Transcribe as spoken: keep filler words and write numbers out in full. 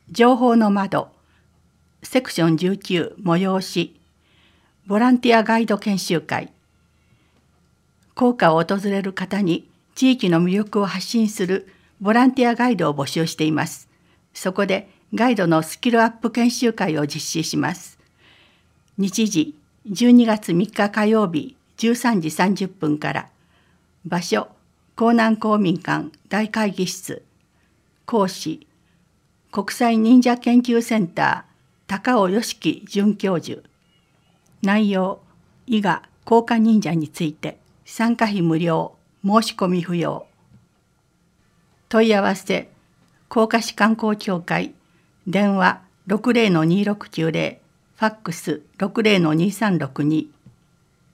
情報の窓セクションじゅうきゅう催しボランティアガイド研修会。校歌を訪れる方に地域の魅力を発信するボランティアガイドを募集しています。そこでガイドのスキルアップ研修会を実施します。日時じゅうにがつみっか火曜日じゅうさんじさんじゅっぷんから。場所江南公民館大会議室。講師国際忍者研究センター高尾良樹准教授。内容伊賀甲賀忍者について。参加費無料、申し込み不要。問い合わせ甲賀市観光協会電話 ろくぜろのにろくきゅうぜろ、ファックス ろくぜろのにさんろくに。